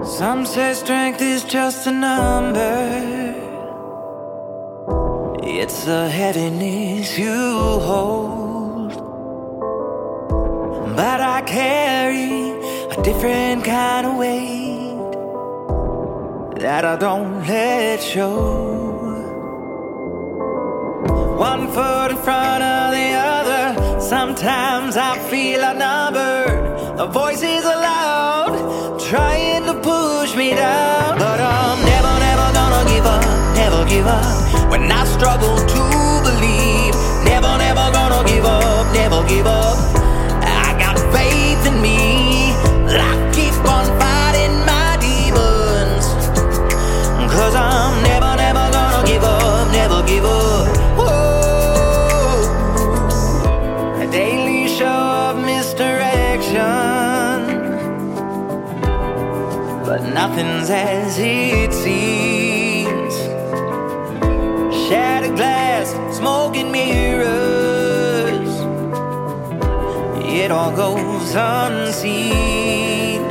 Some say strength is just a number. It's the heaviness you hold. But I carry a different kind of weight that I don't let show. One foot in front of the other. Sometimes I feel outnumbered. The voices are loud, trying to push me down. But I'm never, never gonna give up, never give up. When I struggle to believe, never, never gonna give up, never give up. I got faith in me, I keep on fighting my demons. Cause I'm never, never gonna give up, never give up. Whoa. A daily show of misdirection, but nothing's as it seems. Shattered glass, smoke and mirrors, it all goes unseen.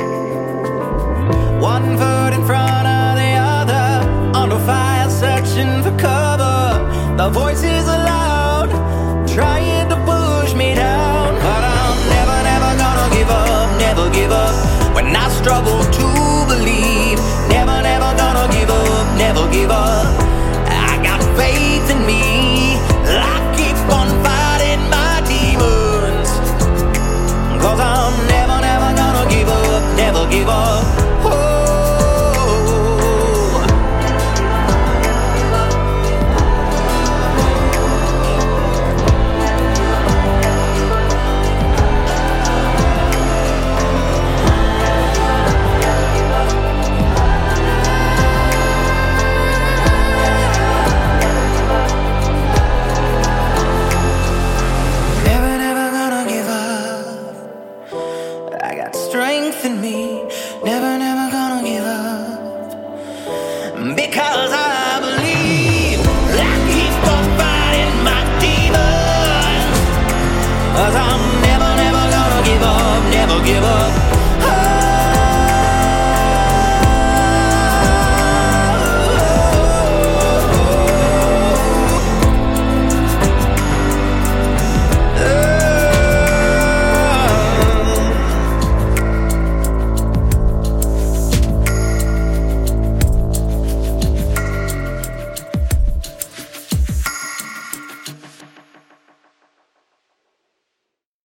One foot in front of the other, under fire searching for cover. The voices are loud, trying to push me down. But I'm never, never gonna give up, never give up. When I struggle to believe, never, never gonna give up, never give up. I got faith in me, I keep on fighting my demons. Cause I'm never, never gonna give up, never give up. Oh. Strength in me, never, never gonna